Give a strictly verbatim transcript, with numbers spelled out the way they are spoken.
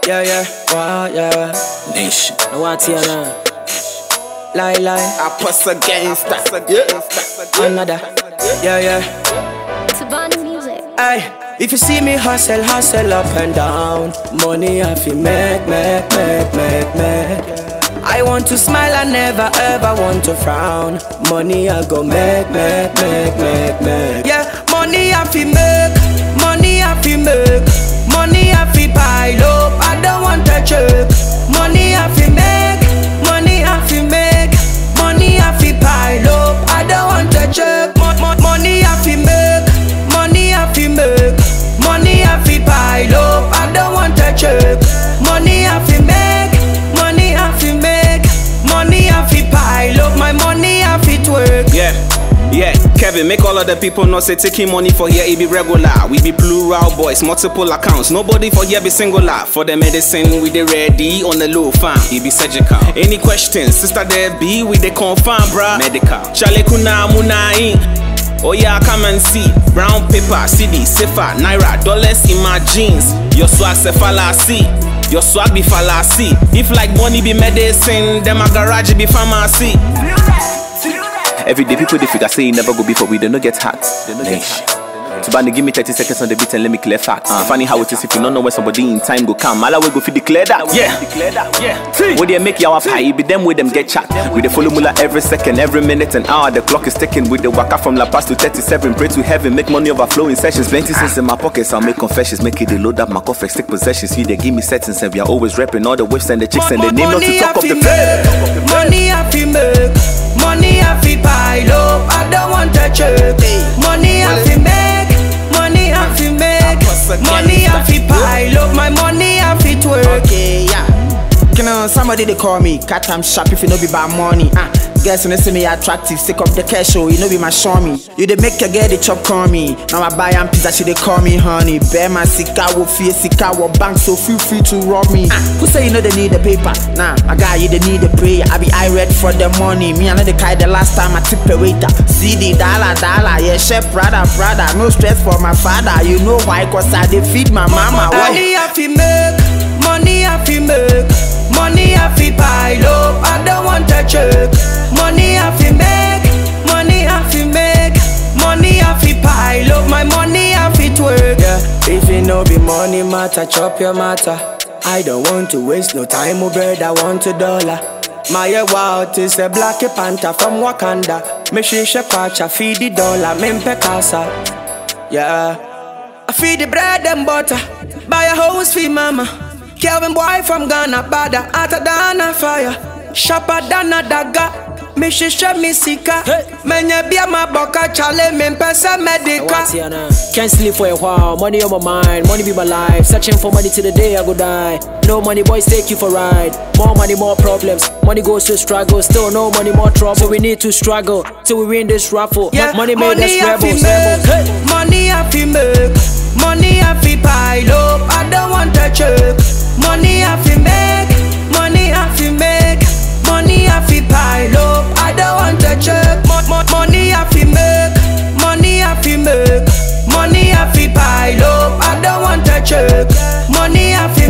Yeah, yeah, wow, yeah. Nation. I want to know. Lie, lie. I press against that. Yeah. Another. Yeah, yeah. Tabani music. Aye. If you see me hustle, hustle up and down, money I feel make, make, make, make, make. I want to smile, I never ever want to frown. Money I go make, make, make, make, make. Yeah, money I feel make, money I feel make, money I feel pile up. I don't want to choke. Money I feel make, money I feel make, money I feel pile up. I don't want to choke. Mo- mo- money I feel make, money I feel make, money I feel pile up. I don't want to choke. Money I feel make, money I feel make, money I feel pile up. My money I feel work. Yeah. Yeah, Kevin, make all of the people know say taking money for here, it be regular. We be plural boys, multiple accounts. Nobody for here be singular. For the medicine, we the ready on the low farm. It be surgical. Any questions, sister there be, we the confirm, bruh. Medical. Chale kuna munai. Oh yeah, come and see. Brown paper, C D, Sefa, Naira, dollars in my jeans. Your swag se fallacy. Your swag be fallacy. If like money be medicine, then my garage be pharmacy. Every day people they figure say you never go before we don't get hot. They don't get hot. Tabani, give me thirty seconds on the beat and let me clear facts. Uh, Funny how it is if you don't know when somebody in time go come. All I will go feed declare that. Yeah, declare that. Yeah. When they make you pie, it be them with them get chat. With the follow mula every second, every minute and hour. The clock is ticking with the waka from La Paz to thirty-seven. Pray to heaven, make money overflow in sessions. Plenty cents in my pockets, I'll make confessions. Make it they load up my coffee, stick possessions. See they give me settings and we are always repping all the whips and the chicks and the name not to talk of the fed. Money I feel make, money I feel pile up. I don't want to choke. Money I feel make, money I feel make, money I feel pile up. My money I feel work. Okay, yeah. You know, somebody they call me cat I'm sharp if you know be about money. Ah, uh, guess when they see me attractive, sick of the cash show, you know be my show me. You they make a get the chop call me. Now I buy and pizza, she they call me honey. Bear my sika wo fear sika wo bank, so feel free to rob me. Ah, who say you know they need the paper? Nah, I got you they need the prayer. I be I read for the money. Me I know the kind the last time I tip a waiter. C D dollar dollar, yeah chef brother brother. No stress for my father. You know why? Cause I they feed my mama. Money I feel make, money I feel make, money I feel pile up. I don't want to choke. Money I feel make, money I feel make, money I feel pile up. My money I feel work. Yeah. If it no be money matter, chop your matter. I don't want to waste no time, oh bread, I want a dollar. My wild is a black panther from Wakanda. Me shisha kwacha, feed the dollar, mempe casa. Yeah. I feed the bread and butter, buy a house for mama. Kelvin boy from Ghana, bada ata dana fire. Shopper dana daga, me shisha me sika. Menye bia ma boka chale me pesa medica. Can't sleep for a while, money on my mind, money be my life. Searching for money till the day I go die. No money boys take you for ride. More money, more problems. Money goes to struggle, still no money, more trouble. So we need to struggle till we win this raffle. Yeah, money made money us rebels. rebels. Hey. Money I feel make, money I feel pile up. I don't want to choke. Money I feel make, money I feel make, money I feel pile up. I don't want to choke. Mo- mo- money I feel make, money I feel make, money I feel pile up. I don't want to choke. Money I feel